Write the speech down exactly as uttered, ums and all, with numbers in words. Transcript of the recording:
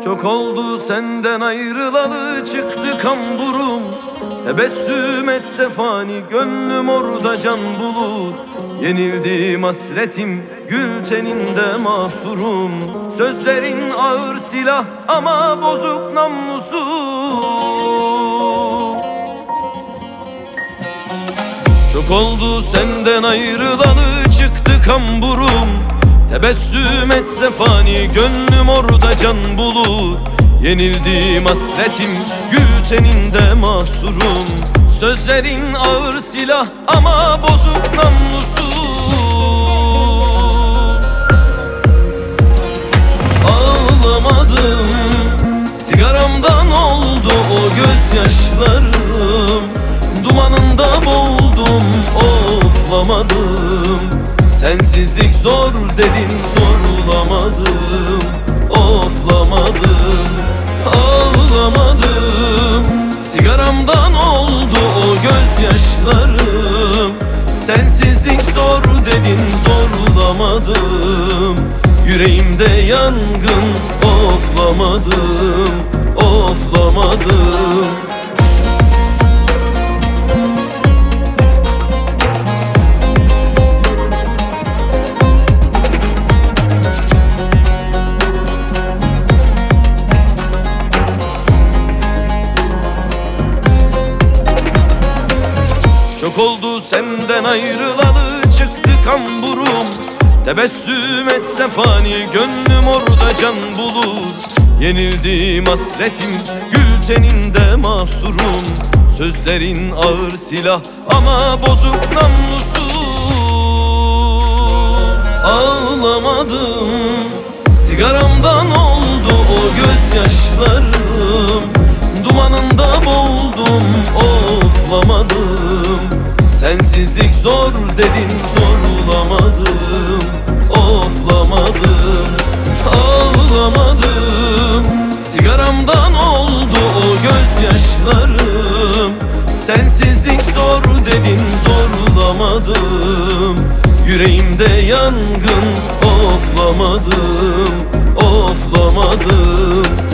Çok oldu senden ayrılalı, çıktı kamburum. Tebessüm etse fani, gönlüm orada can bulur. Yenildim hasretim, gül teninde mahsurum. Sözlerin ağır silah ama bozuk namlusu. Çok oldu senden ayrılalı, çıktı kamburum. Tebessüm etse fani, gönlüm orada can bulur. Yenildim hasretim, gül teninde mahsurum. Sözlerin ağır silah ama bozuk namlusu. Ağlamadım, sigaramdan oldu o gözyaşlarım. Dumanında boğuldum, oflamadım. Sensizlik zor dedin, zorlamadım, oflamadım. Ağlamadım, sigaramdan oldu o gözyaşlarım. Sensizlik zor dedin, zorlamadım. Yüreğimde yangın, oflamadım, oflamadım. Çok oldu senden ayrılalı, çıktı kamburum. Tebessüm etse fani, gönlüm orada can bulur. Yenildim hasretim, gül teninde mahsurum. Sözlerin ağır silah ama bozuk namlusu. Ağlamadım, sigaramdan oldu o gözyaşlarım. Dumanında boğuldum, oflamadım. Sensizlik zor dedin, zorlamadım, oflamadım. Ağlamadım, sigaramdan oldu o gözyaşlarım. Sensizlik zor dedin, zorlamadım. Yüreğimde yangın, oflamadım, oflamadım.